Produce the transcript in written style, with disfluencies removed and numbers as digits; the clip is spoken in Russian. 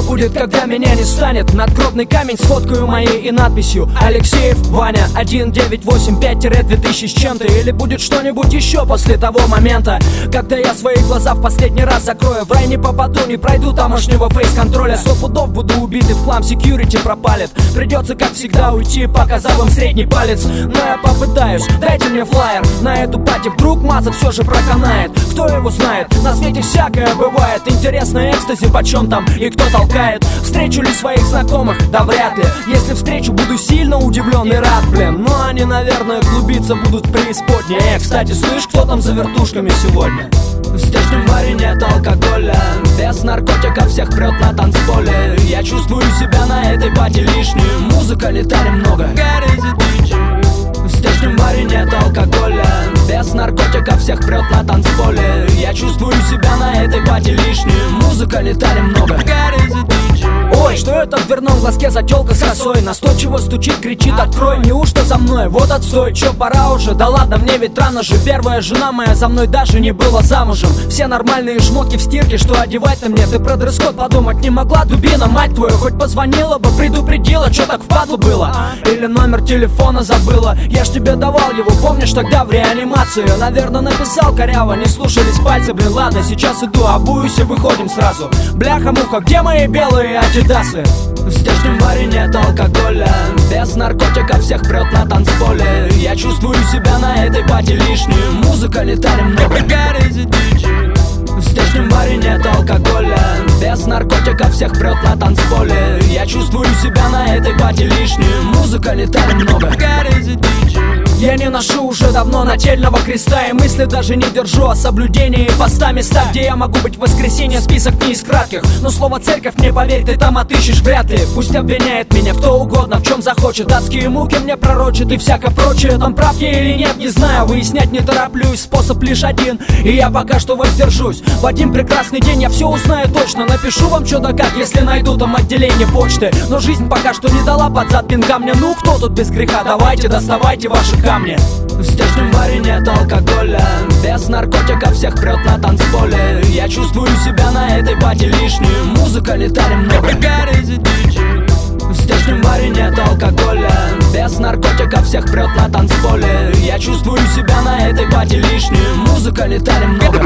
будет, когда меня не станет? Надгробный камень с фоткою моей и надписью: Алексеев Ваня, 1985-2000 с чем-то. Или будет что-нибудь еще после того момента, когда я свои глаза в последний раз закрою. В рай не попаду, не пройду тамошнего фейс-контроля. 100 пудов буду убит и в хлам секьюрити пропалит. Придется, как всегда, уйти, показав им средний палец. Но я попытаюсь, дайте мне флаер на эту пати, вдруг маза все же проканает. Кто его знает, на свете всякое бывает. Интересно, экстази почем там и кто толкает? Встречу ли своих знакомых? Да вряд ли. Если встречу, буду сильно удивлен и рад, блин. Но они, наверное, клубиться будут в преисподней. Кстати, слышь, кто там за вертушками сегодня? В здешнем баре нет алкоголя, без наркотиков всех прет на танцполе. Я чувствую себя на этой пати лишнюю. Музыка летали много. В здешнем баре нет алкоголя, без наркотиков всех прет на танцполе. Я чувствую себя на этой пати лишнюю. Музыка летали много. Ой, что это в дверном глазке за тёлка с косой? Настойчиво стучит, кричит: открой, неужто за мной? Вот отстой, чё, пора уже? Да ладно, мне ведь рано же. Первая жена моя за мной даже не была замужем. Все нормальные шмотки в стирке, что одевать-то мне? Ты про дресс-код подумать не могла, дубина, мать твою? Хоть позвонила бы, предупредила, чё так впадлу было? Или номер телефона забыла? Я ж тебе давал его, помнишь, тогда в реанимацию? Наверное, написал коряво, не слушались пальцы, блин, ладно, сейчас иду, обуюсь и выходим сразу. Бляха-муха, где мои белые адидасы? В здешнем баре нет алкоголя, без наркотиков всех прет на танцполе. Я чувствую себя на этой пати лишнюю. Музыка летали много. В здешнем баре нет алкоголя, без наркотиков всех прет на танцполе. Я чувствую себя на этой пати лишнюю. Музыка летали много. Я не ношу уже давно нательного креста, и мысли даже не держу о соблюдении поста. Места, где я могу быть в воскресенье, список не из кратких. Но слово церковь, мне поверь, ты там отыщешь вряд ли. Пусть обвиняет меня кто угодно, в чем захочет. Адские муки мне пророчат и всякое прочее. Там прав я или нет, не знаю, выяснять не тороплюсь. Способ лишь один, и я пока что воздержусь. В один прекрасный день я все узнаю точно. Напишу вам что да как, если найду там отделение почты. Но жизнь пока что не дала под зад пинка мне. Ну кто тут без греха, давайте, доставайте ваши камни. В здешнем баре нет алкоголя, без наркотиков всех прет на танцполе. Я чувствую себя на этой пати лишнюю. Музыка летали много. В здешнем баре нет алкоголя, без наркотиков всех прет на танцполе. Я чувствую себя на этой пати лишнюю. Музыка летали много.